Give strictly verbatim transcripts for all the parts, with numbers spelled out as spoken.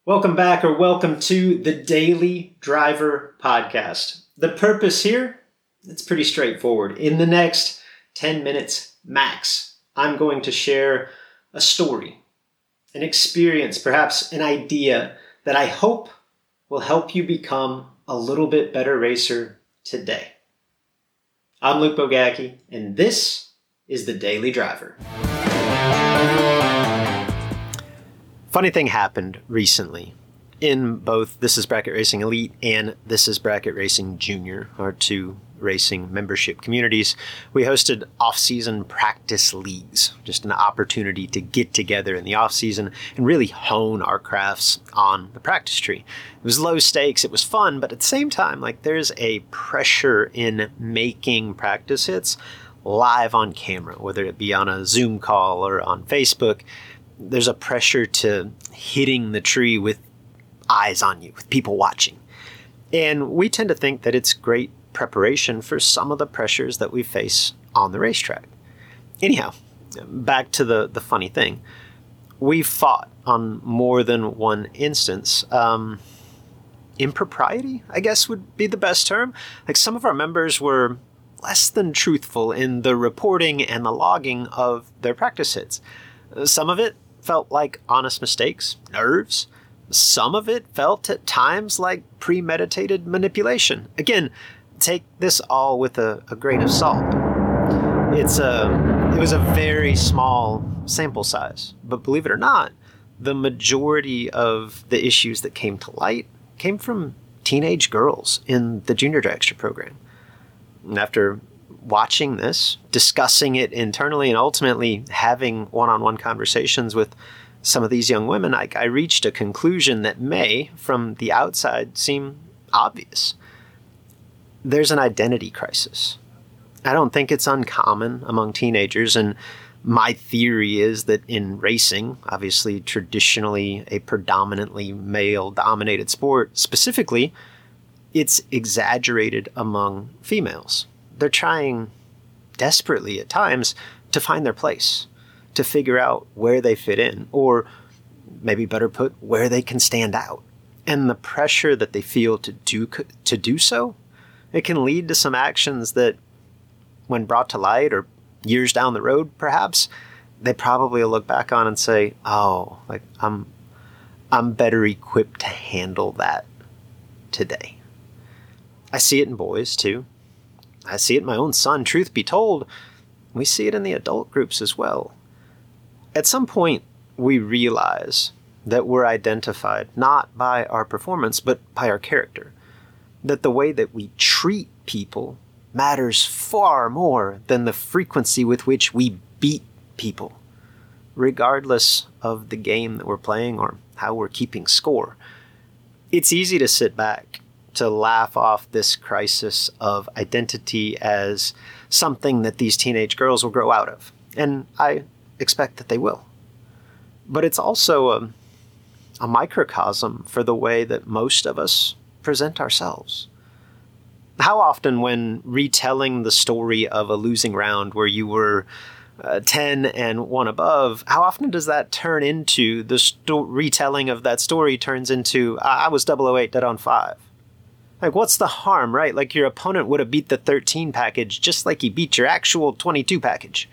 Welcome back or welcome to the Daily Driver Podcast. The purpose here, it's pretty straightforward. In the next ten minutes max, I'm going to share a story, an experience, perhaps an idea that I hope will help you become a little bit better racer today. I'm Luke Bogacki, and this is the Daily Driver. Funny thing happened recently in both This Is Bracket Racing Elite and This Is Bracket Racing Junior, our two racing membership communities. We hosted off-season practice leagues, just an opportunity to get together in the off-season and really hone our crafts on the practice tree. It was low stakes, it was fun, but at the same time, like there's a pressure in making practice hits live on camera, whether it be on a Zoom call or on Facebook. There's a pressure to hitting the tree with eyes on you, with people watching. And we tend to think that it's great preparation for some of the pressures that we face on the racetrack. Anyhow, back to the, the funny thing. We fought on more than one instance. Um, impropriety, I guess would be the best term. Like some of our members were less than truthful in the reporting and the logging of their practice hits. Some of it felt like honest mistakes, nerves. Some of it felt at times like premeditated manipulation. Again, take this all with a, a grain of salt. It's a, it was a very small sample size, but believe it or not, the majority of the issues that came to light came from teenage girls in the Junior Dragster program. And after watching this, discussing it internally, and ultimately having one-on-one conversations with some of these young women, I, I reached a conclusion that may, from the outside, seem obvious. There's an identity crisis. I don't think it's uncommon among teenagers, and my theory is that in racing, obviously traditionally a predominantly male-dominated sport, specifically, it's exaggerated among females. They're trying desperately at times to find their place, to figure out where they fit in, or maybe better put, where they can stand out. And the pressure that they feel to do to do so, it can lead to some actions that, when brought to light or years down the road, perhaps, they probably will look back on and say, "Oh, like I'm, I'm better equipped to handle that today." I see it in boys too. I see it in my own son. Truth be told, we see it in the adult groups as well. At some point, we realize that we're identified not by our performance, but by our character. That the way that we treat people matters far more than the frequency with which we beat people, regardless of the game that we're playing or how we're keeping score. It's easy to sit back, to laugh off this crisis of identity as something that these teenage girls will grow out of. And I expect that they will. But it's also a, a microcosm for the way that most of us present ourselves. How often, when retelling the story of a losing round where you were uh, ten and one above, how often does that turn into the sto- retelling of that story turns into, I was double oh eight dead on five? Like, what's the harm, right? Like, your opponent would have beat the thirteen package just like he beat your actual twenty-two package.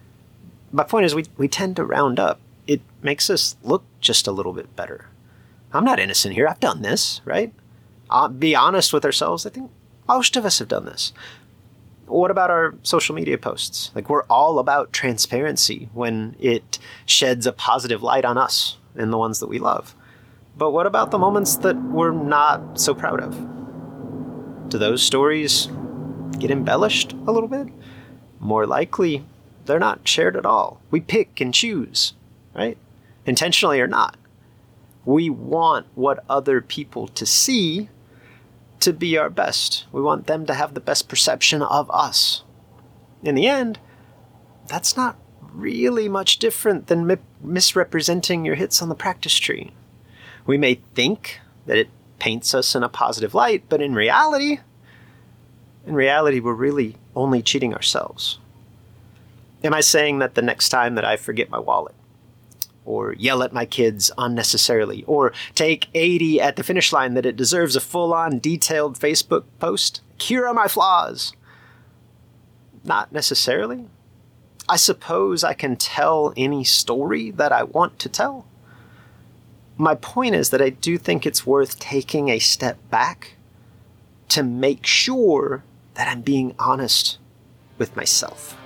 My point is, we, we tend to round up. It makes us look just a little bit better. I'm not innocent here. I've done this, right? I'll be honest with ourselves. I think most of us have done this. What about our social media posts? Like, we're all about transparency when it sheds a positive light on us and the ones that we love. But what about the moments that we're not so proud of? Do those stories get embellished a little bit? More likely, they're not shared at all. We pick and choose, right? Intentionally or not. We want what other people to see to be our best. We want them to have the best perception of us. In the end, that's not really much different than mi- misrepresenting your hits on the practice tree. We may think that it paints us in a positive light, but in reality, in reality, we're really only cheating ourselves. Am I saying that the next time that I forget my wallet, or yell at my kids unnecessarily, or take eighty at the finish line that it deserves a full-on detailed Facebook post. Here are my flaws. Not necessarily. I suppose I can tell any story that I want to tell. My point is that I do think it's worth taking a step back to make sure that I'm being honest with myself.